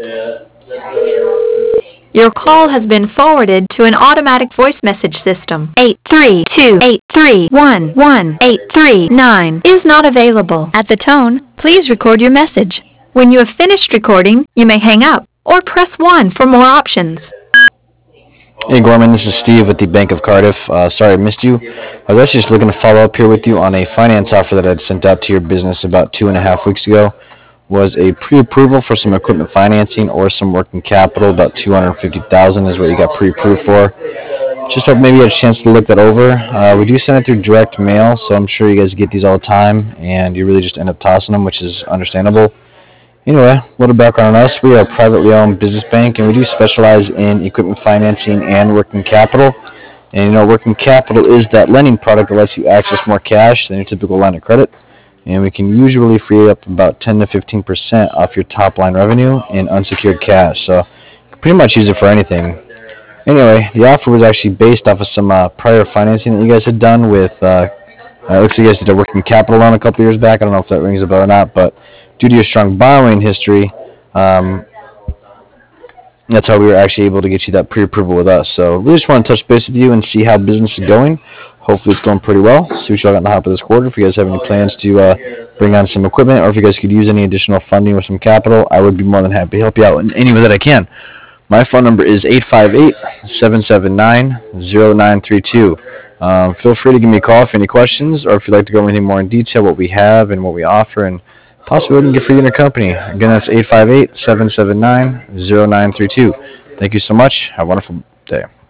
Your call has been forwarded to an automatic voice message system. 832-831-1839 is not available. At the tone, please record your message. When you have finished recording, you may hang up or press 1 for more options. Hey Gorman, this is Steve with the Bank of Cardiff. Sorry I missed you. I was actually just looking to follow up here with you on a finance offer that I'd sent out to your business about 2.5 weeks ago. Was a pre-approval for some equipment financing or some working capital. About $250,000 is what you got pre-approved for. Just hope maybe you had a chance to look that over. We do send it through direct mail, so I'm sure you guys get these all the time, and you really just end up tossing them, which is understandable. Anyway, a little background on us. We are a privately owned business bank, and we do specialize in equipment financing and working capital. And working capital is that lending product that lets you access more cash than your typical line of credit. And we can usually free up about 10 to 15% off your top line revenue in unsecured cash. So you can pretty much use it for anything. Anyway, the offer was actually based off of some prior financing that you guys had done with, it looks like you guys did a working capital loan a couple years back. I don't know if that rings a bell or not, but due to your strong borrowing history, that's how we were actually able to get you that pre-approval with us. So we just want to touch base with you and see how business is going. Hopefully it's going pretty well. See what y'all got in the hopper this quarter. If you guys have any plans to bring on some equipment, or if you guys could use any additional funding or some capital, I would be more than happy to help you out in any way that I can. My phone number is 858-779-0932. Feel free to give me a call if you have any questions, or if you'd like to go over anything more in detail, what we have and what we offer, and possibly what we can get for you and your company. Again, that's 858-779-0932. Thank you so much. Have a wonderful day.